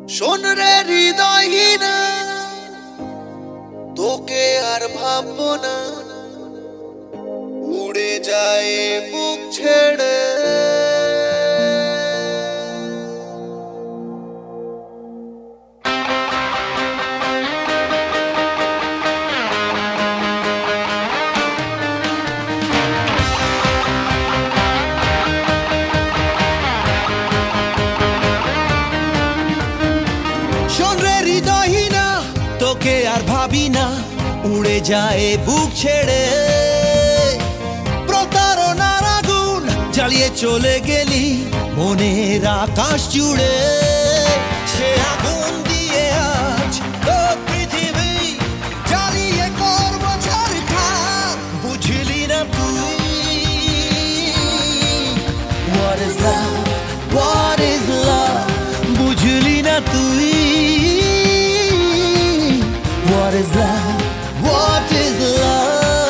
শোন রে হৃদয়হীনা, তোকে আর ভাববো না, উড়ে যায় বুক ছেড়ে। শোন রে হৃদয়হীনা, তোকে আর ভাবি না, উড়ে যায় বুক ছেড়ে। প্রতারণার আগুন জ্বালিয়ে চলে গেলি মনের আকাশ জুড়ে। সে আগুন দিয়ে আজ তো পৃথিবী জ্বালিয়ে করবো ছারখার। বুঝলি না তুই What is love? What is love? বুঝলি না তুই What is love? What is love?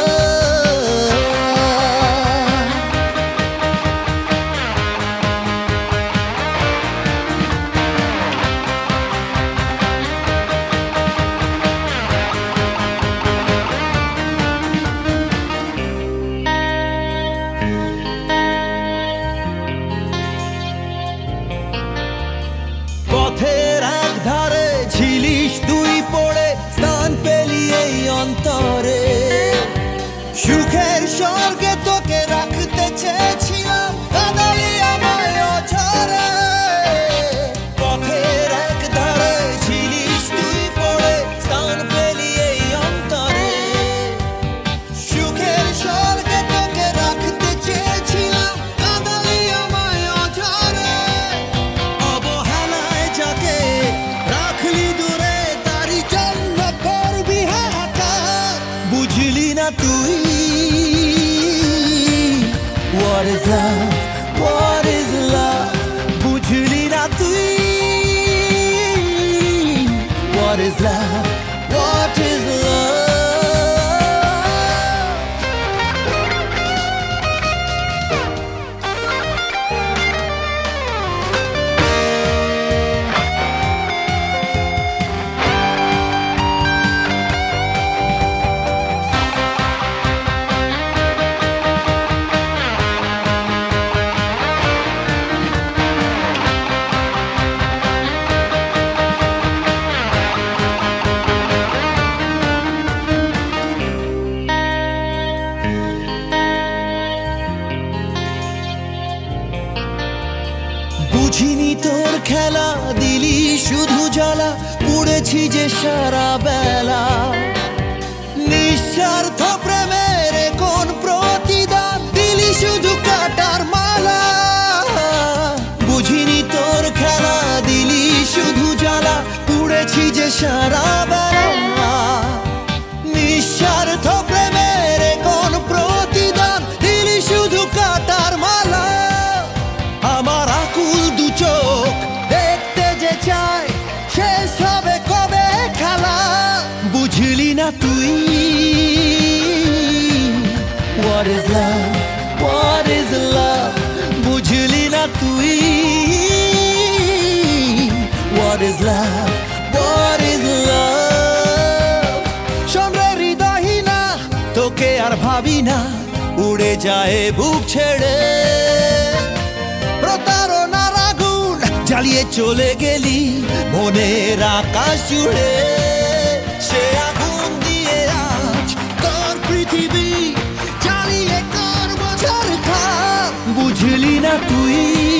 পথের এক ধারে ছিলিস তুই পড়ে, স্থান পেলি এই অন্তরে। সুখের স্বর্গে তোকে রাখতে চেয়েছিলাম, কাঁদালি আমায় অঝরে। পথের এক ধারে ছিলিস তুই পড়ে, স্থান পেলি এই অন্তরে। সুখের স্বর্গে তোকে রাখতে চেয়েছিলাম, কাঁদালি আমায় অঝরে। অবহেলায় যাকে রাখলি দূরে, তারই জন্য করবি হাহাকার। বুঝলি না তুই What is love? What is love? বুঝলি না তুই What is love? What is love? বুঝিনি তোর খেলা, দিলি শুধু জ্বালা, পুড়েছি যে সারা বেলা। নিঃস্বার্থ প্রেমের কোন প্রতিদান, দিলি শুধু কাটার মালা। বুঝিনি তোর খেলা, দিলি শুধু জ্বালা, পুড়েছি যে সারা বেলা। নিঃস্বার্থ প্রেমের কোন প্রতিদান, দিলি শুধু কাটার মালা। আমার আকুল দু চোখ দেখতে যে চায়, শেষ হবে কবে খেলা। বুঝলি না তুই What is love? What is love? বুঝলি না তুই What is love? What is love? শোন রে হৃদয়হীনা, তোকে আর ভাবি না, উড়ে যায় বুক ছেড়ে। প্রতারণার আগুন জ্বালিয়ে চলে গেলি মনের আকাশ জুড়ে। সে আগুন দিয়ে আজ তোর পৃথিবী জ্বালিয়ে করবো ছারখার। বুঝলি না তুই